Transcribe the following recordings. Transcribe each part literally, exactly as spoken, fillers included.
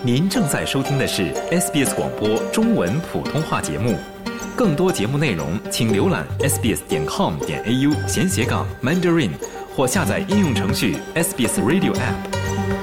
您正在收听的是 S B S 广播中文普通话节目，更多节目内容请浏览 s b s 点 com 点 a u 闲斜杠 Mandarin 或下载应用程序 S B S Radio App。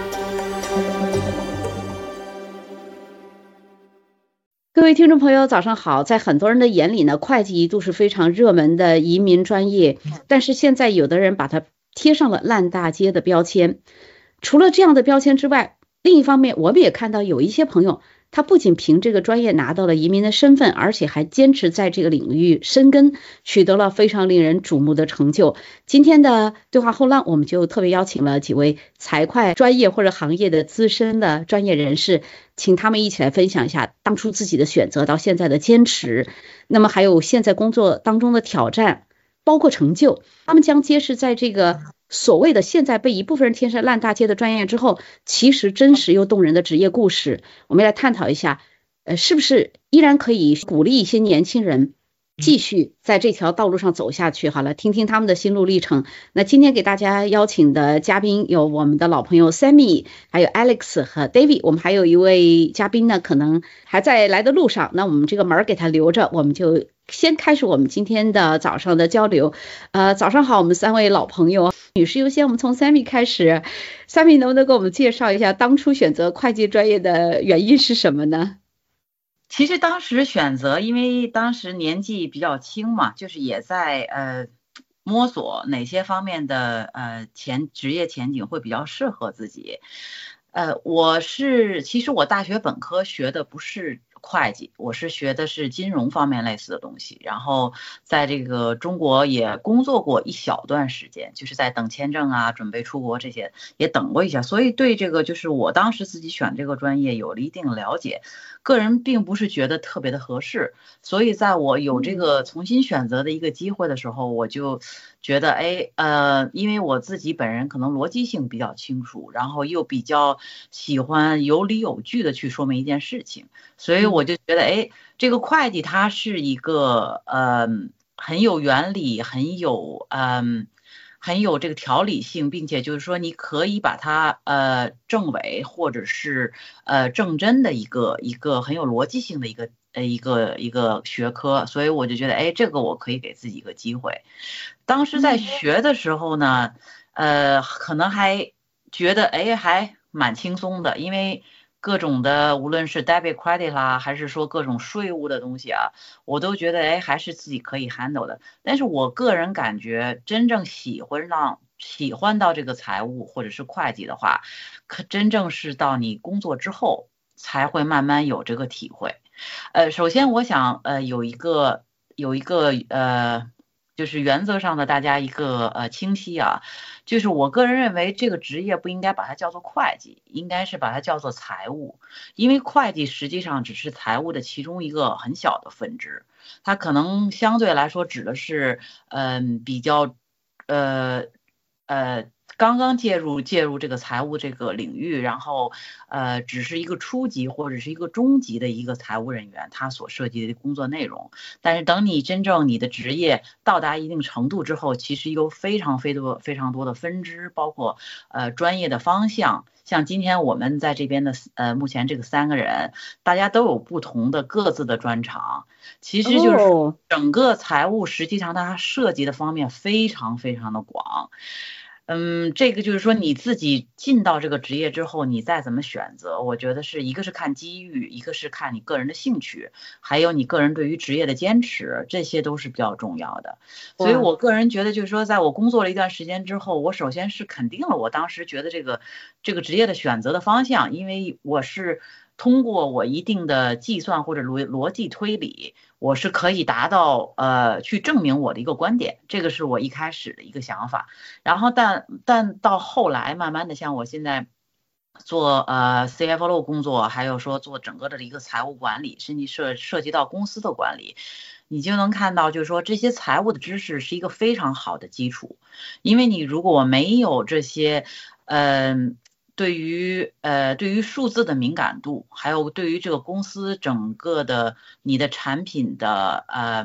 各位听众朋友早上好。在很多人的眼里呢，会计一度是非常热门的移民专业，但是现在有的人把它贴上了烂大街的标签。除了这样的标签之外，另一方面我们也看到有一些朋友，他不仅凭这个专业拿到了移民的身份，而且还坚持在这个领域深耕，取得了非常令人瞩目的成就。今天的对话后浪，我们就特别邀请了几位财会专业或者行业的资深的专业人士，请他们一起来分享一下当初自己的选择到现在的坚持，那么还有现在工作当中的挑战，包括成就。他们将揭示在这个所谓的现在被一部分人贴上烂大街的专业之后，其实真实又动人的职业故事。我们来探讨一下，呃，是不是依然可以鼓励一些年轻人继续在这条道路上走下去。好了，听听他们的心路历程。那今天给大家邀请的嘉宾有我们的老朋友 Sammy， 还有 Alex 和 David。 我们还有一位嘉宾呢，可能还在来的路上，那我们这个门给他留着，我们就先开始我们今天的早上的交流。呃，早上好，我们三位老朋友，女士优先，我们从 Sammy 开始。Sammy 能不能给我们介绍一下当初选择会计专业的原因是什么呢？ 其实当时选择，因为当时年纪比较轻嘛，就是也在呃摸索哪些方面的呃前职业前景会比较适合自己。呃，我是其实我大学本科学的不是会计，我是学的是金融方面类似的东西，然后在这个中国也工作过一小段时间，就是在等签证啊，准备出国这些也等过一下，所以对这个就是我当时自己选这个专业有了一定了解，个人并不是觉得特别的合适，所以在我有这个重新选择的一个机会的时候，我就觉得哎呃，因为我自己本人可能逻辑性比较清楚，然后又比较喜欢有理有据的去说明一件事情，所以我就觉得哎，这个会计它是一个呃很有原理，很有嗯。很有这个条理性，并且就是说你可以把它呃证伪或者是呃证真的一个一个很有逻辑性的一个呃一个一个学科，所以我就觉得哎，这个我可以给自己一个机会。当时在学的时候呢，呃可能还觉得哎还蛮轻松的，因为各种的无论是 debit credit 啦，还是说各种税务的东西啊，我都觉得哎还是自己可以 handle 的。但是我个人感觉真正喜欢到喜欢到这个财务或者是会计的话，可真正是到你工作之后才会慢慢有这个体会。呃，首先我想呃有一个有一个呃就是原则上的大家一个呃清晰啊，就是我个人认为这个职业不应该把它叫做会计，应该是把它叫做财务，因为会计实际上只是财务的其中一个很小的分支，它可能相对来说指的是嗯、呃、比较呃呃刚刚介入介入这个财务这个领域，然后呃只是一个初级或者是一个中级的一个财务人员他所涉及的工作内容，但是等你真正你的职业到达一定程度之后，其实有非常非多非常多的分支，包括呃专业的方向，像今天我们在这边的呃目前这个三个人，大家都有不同的各自的专长，其实就是整个财务实际上它涉及的方面非常非常的广。嗯，这个就是说你自己进到这个职业之后，你再怎么选择，我觉得是一个是看机遇，一个是看你个人的兴趣，还有你个人对于职业的坚持，这些都是比较重要的。所以我个人觉得就是说，在我工作了一段时间之后，我首先是肯定了我当时觉得这个这个职业的选择的方向，因为我是通过我一定的计算或者逻逻辑推理，我是可以达到呃去证明我的一个观点，这个是我一开始的一个想法。然后但但到后来慢慢的，像我现在做呃 C F O 工作，还有说做整个的一个财务管理，甚至涉涉及到公司的管理，你就能看到就是说这些财务的知识是一个非常好的基础，因为你如果没有这些嗯。呃对于呃对于数字的敏感度，还有对于这个公司整个的你的产品的嗯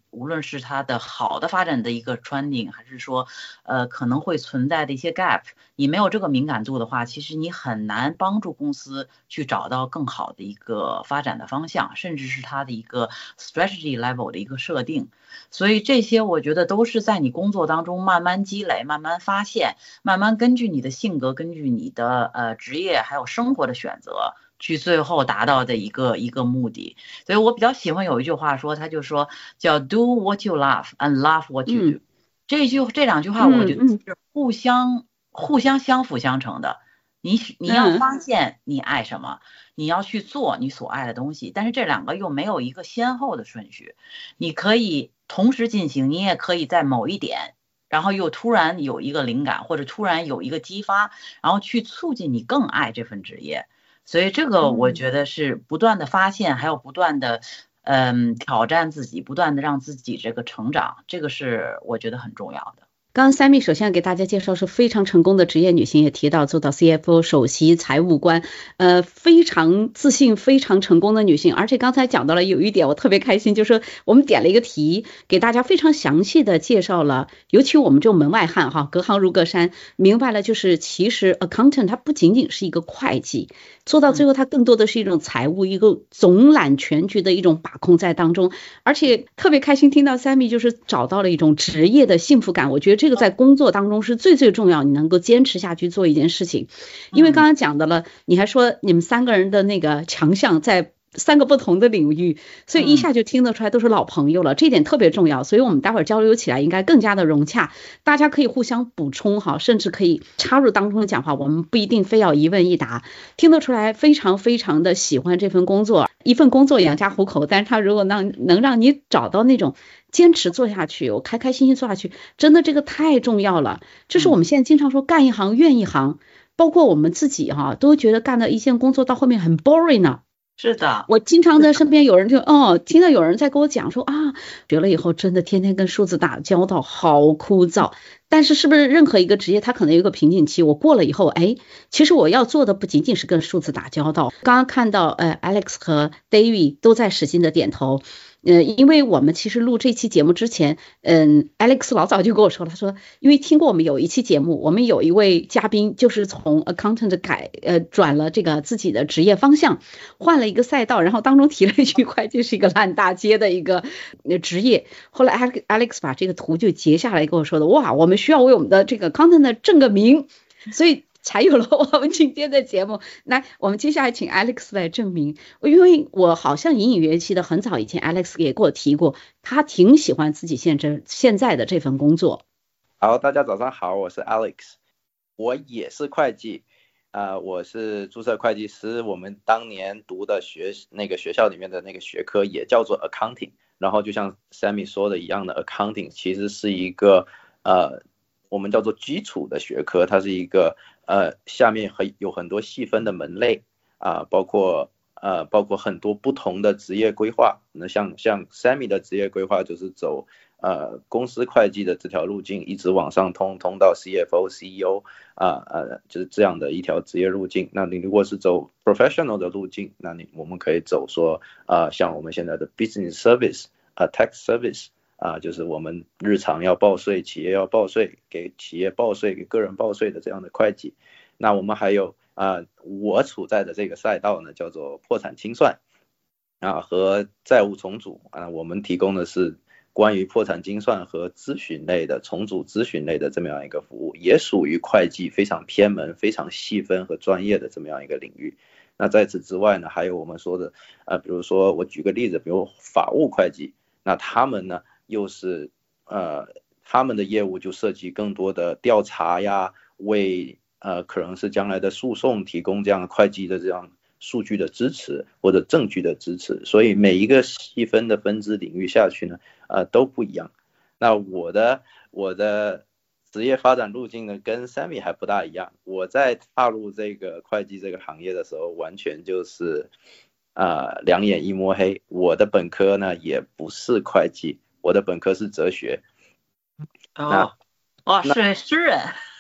无论是它的好的发展的一个 trending， 还是说呃可能会存在的一些 gap， 你没有这个敏感度的话，其实你很难帮助公司去找到更好的一个发展的方向，甚至是它的一个 strategy level 的一个设定。所以这些我觉得都是在你工作当中慢慢积累，慢慢发现，慢慢根据你的性格，根据你的呃职业还有生活的选择，去最后达到的一个一个目的。所以我比较喜欢有一句话说，他就说叫 do what you love and love what you do，嗯、这句这两句话我觉得是互相、嗯、互相相辅相成的。你你要发现你爱什么、嗯，你要去做你所爱的东西，但是这两个又没有一个先后的顺序，你可以同时进行，你也可以在某一点，然后又突然有一个灵感，或者突然有一个激发，然后去促进你更爱这份职业。所以这个我觉得是不断的发现，还有不断的嗯挑战自己，不断的让自己这个成长，这个是我觉得很重要的。 刚刚 Sammy 首先给大家介绍是非常成功的职业女性，也提到做到 C F O 首席财务官，呃，非常自信非常成功的女性。而且刚才讲到了有一点我特别开心，就是我们点了一个题，给大家非常详细的介绍了，尤其我们这种门外汉哈，隔行如隔山，明白了就是其实 accountant 它不仅仅是一个会计，做到最后它更多的是一种财务，一个总揽全局的一种把控在当中。而且特别开心听到 Sammy 就是找到了一种职业的幸福感，我觉得这个在工作当中是最最重要，你能够坚持下去做一件事情。因为刚刚讲的了，你还说你们三个人的那个强项在三个不同的领域，所以一下就听得出来都是老朋友了，这一点特别重要。所以我们待会儿交流起来应该更加的融洽，大家可以互相补充哈，甚至可以插入当中的讲话，我们不一定非要一问一答。听得出来非常非常的喜欢这份工作，一份工作养家糊口，但是他如果能能让你找到那种坚持做下去，我开开心心做下去，真的这个太重要了。这是我们现在经常说干一行怨一行，包括我们自己哈，都觉得干了一件工作到后面很 boring 呢。 是的， 我经常在身边有人就哦，听到有人在跟我讲说啊，学了以后真的天天跟数字打交道，好枯燥。但是是不是任何一个职业它可能有一个瓶颈期，我过了以后，哎，其实我要做的不仅仅是跟数字打交道。刚刚看到呃 Alex 和 David 都在使劲的点头。呃，因为我们其实录这期节目之前，嗯 ，Alex 老早就跟我说了，他说，因为听过我们有一期节目，我们有一位嘉宾就是从 accountant 改呃转了这个自己的职业方向，换了一个赛道，然后当中提了一句会计是一个烂大街的一个职业。后来 Alex 把这个图就截下来跟我说的，哇，我们需要为我们的这个 accountant 正个名，所以才有了我们今天的节目。来，我们接下来请 Alex 来证明，因为我好像隐隐约约记得很早以前 Alex 也给我提过，他挺喜欢自己现在现在的这份工作。 好，大家早上好，我是 Alex， 我也是会计，呃，我是注册会计师，我们当年读的学那个学校里面的那个学科也叫做 accounting， 然后就像 Sammy 说的一样的 accounting 其实是一个呃我们叫做基础的学科，它是一个呃下面很有很多细分的门类啊、呃，包括呃包括很多不同的职业规划。那像像 Sammy 的职业规划就是走呃公司会计的这条路径，一直往上通通到 C F O、C E O 啊 呃, 呃就是这样的一条职业路径。那你如果是走 professional 的路径，那你我们可以走说啊、呃、像我们现在的 business service 啊、呃、tax service。啊，就是我们日常要报税，企业要报税，给企业报税，给个人报税的这样的会计。那我们还有啊，我处在的这个赛道呢，叫做破产清算啊和债务重组啊，我们提供的是关于破产清算和咨询类的重组咨询类的这么样一个服务，也属于会计非常偏门、非常细分和专业的这么样一个领域。那在此之外呢，还有我们说的啊，比如说我举个例子，比如法务会计，那他们呢又是呃，他们的业务就涉及更多的调查呀，为呃可能是将来的诉讼提供这样会计的这样数据的支持或者证据的支持。所以每一个细分的分支领域下去呢，呃都不一样。那我的我的职业发展路径呢，跟 Sammy 还不大一样。我在踏入这个会计这个行业的时候，完全就是呃两眼一摸黑。我的本科呢也不是会计。我的本科是哲学。 哦，哦，是诗人，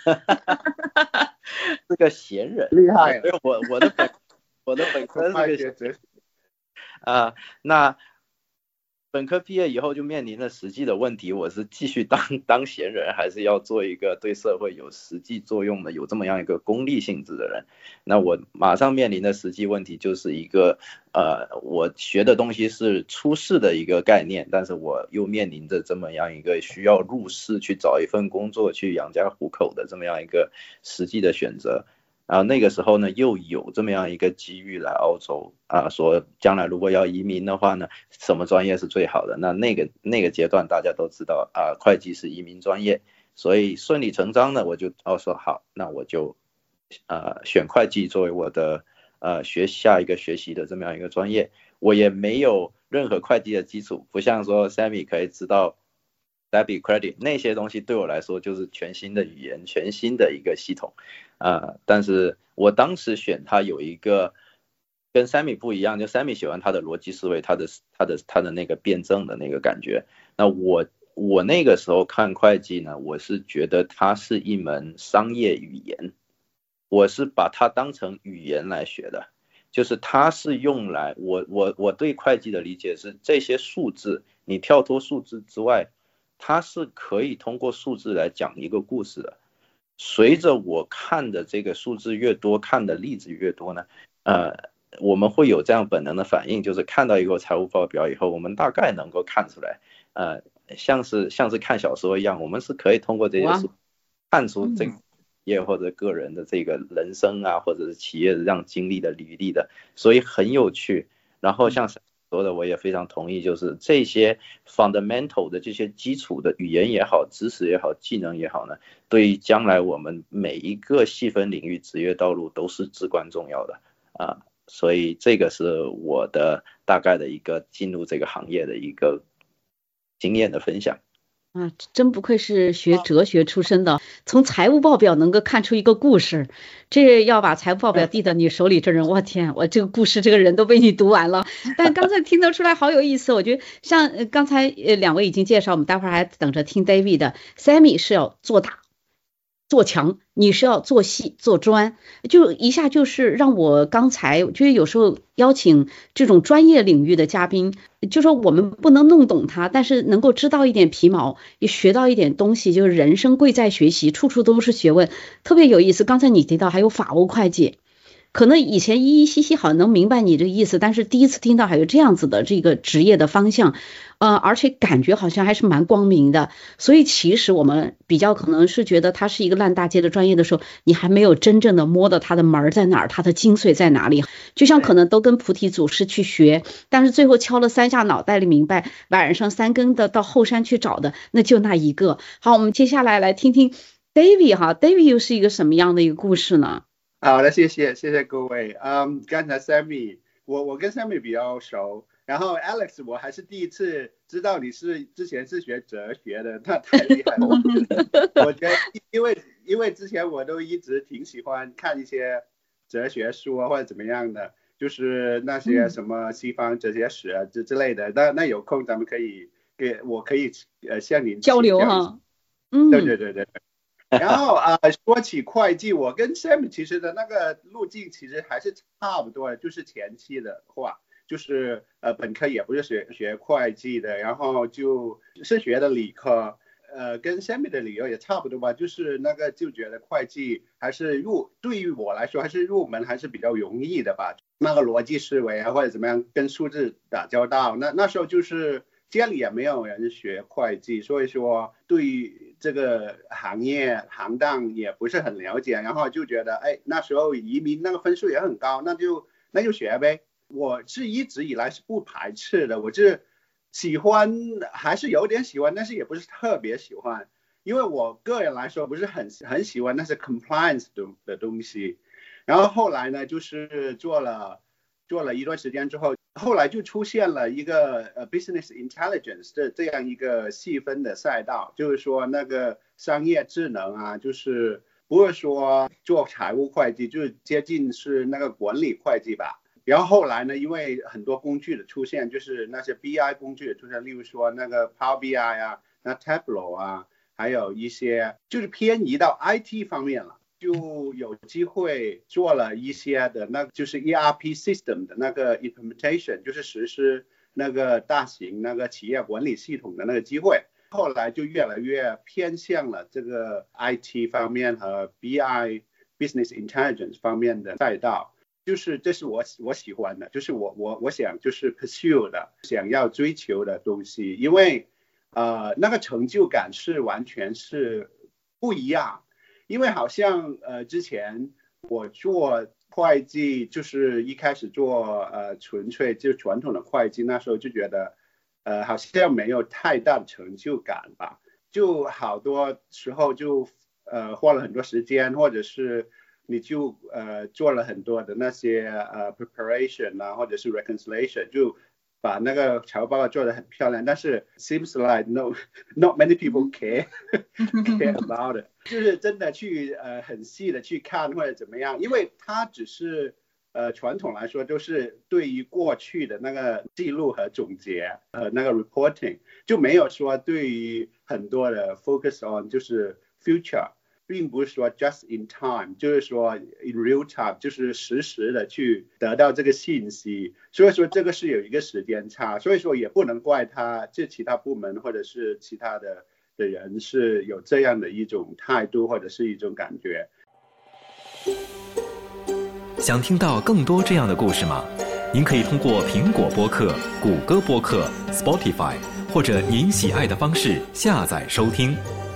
是个闲人， 厉害。 我我的本我的本科是个哲学啊。那本科毕业以后就面临了实际的问题，我是继续当当闲人，还是要做一个对社会有实际作用的，有这么样一个功利性质的人。那我马上面临的实际问题就是一个呃，我学的东西是出世的一个概念，但是我又面临着这么样一个需要入世去找一份工作去养家糊口的这么样一个实际的选择。然后那个时候呢，又有这么样一个机遇来澳洲啊，说将来如果要移民的话呢，什么专业是最好的？那那个那个阶段大家都知道啊，会计是移民专业，所以顺理成章的我就哦说好，那我就呃选会计作为我的呃学下一个学习的这么样一个专业。我也没有任何会计的基础，不像说 Sammy 可以知道 debit credit 那些东西，对我来说就是全新的语言，全新的一个系统。呃，但是我当时选它有一个跟 Sammy 不一样，就 Sammy 喜欢他的逻辑思维，他的他的他的那个辩证的那个感觉。那我我那个时候看会计呢，我是觉得它是一门商业语言，我是把它当成语言来学的，就是它是用来我我我对会计的理解是这些数字，你跳脱数字之外，它是可以通过数字来讲一个故事的。随着我看的这个数字越多，看的例子越多呢，呃，我们会有这样本能的反应，就是看到一个财务报表以后，我们大概能够看出来，呃，像是像是看小说一样，我们是可以通过这些数看出这个业或者个人的这个人生啊，或者是企业的这样经历的履历的，所以很有趣。然后像说的我也非常同意，就是这些 fundamental 的这些基础的语言也好，知识也好，技能也好呢，对于将来我们每一个细分领域职业道路都是至关重要的啊。所以这个是我的大概的一个进入这个行业的一个经验的分享。 啊，真不愧是学哲学出身的，从财务报表能够看出一个故事，这要把财务报表递到你手里，这人，我天，我这个故事这个人都被你读完了。但刚才听得出来好有意思，我觉得像刚才呃两位已经介绍，我们待会儿还等着听 David 的。Sammy 是要做大做强，你是要做细做专，就一下就是让我刚才我觉得有时候邀请这种专业领域的嘉宾，就说我们不能弄懂它，但是能够知道一点皮毛，也学到一点东西，就是人生贵在学习，处处都是学问，特别有意思。刚才你提到还有法务会计，可能以前依依稀稀好像能明白你这个意思，但是第一次听到还有这样子的这个职业的方向，呃，而且感觉好像还是蛮光明的。所以其实我们比较可能是觉得它是一个烂大街的专业的时候，你还没有真正的摸到它的门在哪儿，它的精髓在哪里。就像可能都跟菩提祖师去学，但是最后敲了三下脑袋里明白，晚上三更的到后山去找的，那就那一个。好，我们接下来来听听 David 哈 ，David 又是一个什么样的一个故事呢？ 好的，谢谢谢谢各位。嗯，刚才 Sammy 我我跟 Sammy 比较熟，然后 Alex 我还是第一次知道你是之前是学哲学的，那太厉害了。我觉得因为因为之前我都一直挺喜欢看一些哲学书啊或者怎么样的，就是那些什么西方哲学史啊之之类的。那那有空咱们可以给我可以呃向您交流哈。嗯， 对对对对。然后啊、呃，说起会计，我跟 Sam 其实的那个路径其实还是差不多的，就是前期的话，就是呃本科也不是学学会计的，然后就是学的理科，呃跟 Sam 的理由也差不多吧，就是那个就觉得会计还是入对于我来说还是入门还是比较容易的吧，那个逻辑思维啊或者怎么样跟数字打交道，那那时候就是家里也没有人学会计，所以说对于这个行业行当也不是很了解，然后就觉得哎那时候移民那个分数也很高，那就那就学呗。我是一直以来是不排斥的，我是喜欢还是有点喜欢，但是也不是特别喜欢，因为我个人来说不是很很喜欢那些 compliance 的的东西。然后后来呢就是做了做了一段时间之后，后来就出现了一个呃 business intelligence 这这样一个细分的赛道，就是说那个商业智能啊，就是不是说做财务会计，就是接近是那个管理会计吧。然后后来呢，因为很多工具的出现，就是那些 B I 工具的出现，例如说那个 Power B I 啊，那 Tableau 啊，还有一些就是偏移到 I T 方面了。就有机会做了一些的那就是 E R P system 的那个 implementation， 就是实施那个大型那个企业管理系统的那个机会，后来就越来越偏向了这个 I T 方面和 B I Business Intelligence 方面的赛道。就是这是我我喜欢的，就是我我我想就是 pursue 的，想要追求的东西，因为呃那个成就感是完全是不一样。因为好像呃之前我做会计，就是一开始做呃纯粹就传统的会计，那时候就觉得呃好像没有太大的成就感吧，就好多时候就呃花了很多时间，或者是你就呃做了很多的那些呃 preparation 啊，或者是 reconciliation， 就把那个财务报告做得很漂亮，但是 seems like no not many people care care about it， 就是真的去呃很细的去看或者怎么样，因为它只是呃传统来说都是对于过去的那个记录和总结呃那个 reporting， 就没有说对于很多的 focus on 就是 future。并不是说 just in time， 就是说 in real time， 就是实时的去得到这个信息，所以说这个是有一个时间差，所以说也不能怪他这其他部门或者是其他的的人是有这样的一种态度或者是一种感觉。 想听到更多这样的故事吗？您可以通过苹果播客、谷歌播客、Spotify 或者您喜爱的方式下载收听。